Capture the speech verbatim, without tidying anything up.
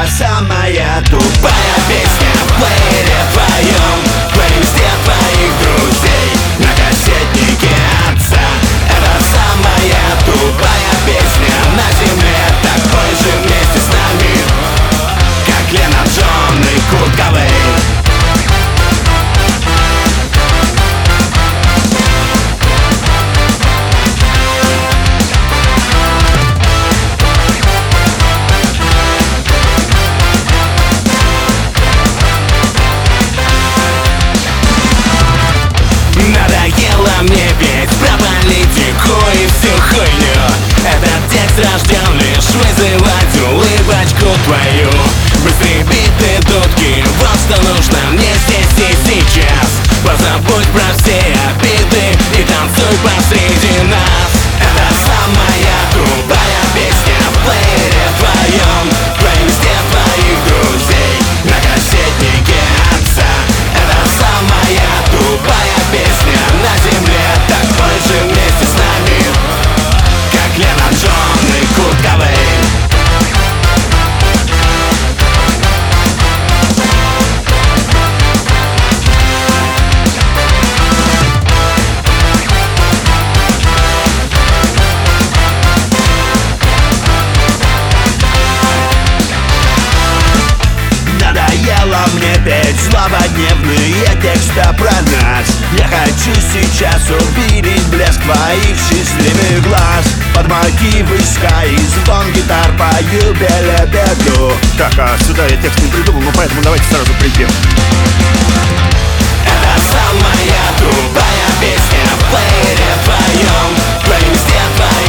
Это самая тупая песня в плеере твоем, в плейлисте твоих друзей, на кассетнике отца. Это самая тупая песня на земле, такой же вместе с нами, как Лена, Джон и Курт Кобейн. Надоело мне петь про политику и всю хуйню. Этот текст рожден лишь вызывать улыбочку твою. Быстрые биты, дудки, вот что нужно мне здесь и сейчас. Позабудь про все обиды и танцуй посреди нас. Это самая тупая песня в плеере твоем, в плейлисте твоих друзей, на кассетнике отца. Это самая тупая песня на земле, такой же вместе с нами, как Лена, Джон и Курт Кобейн. Надоело мне петь злободневные тексты про нас. Я хочу сейчас увидеть блеск твоих счастливых глаз. Под мотивы ска и звон гитар пою белебеду. Так, а сюда я текст не придумал, ну поэтому давайте сразу припев. Это самая тупая песня в плеере твоем, в плейлисте твоем.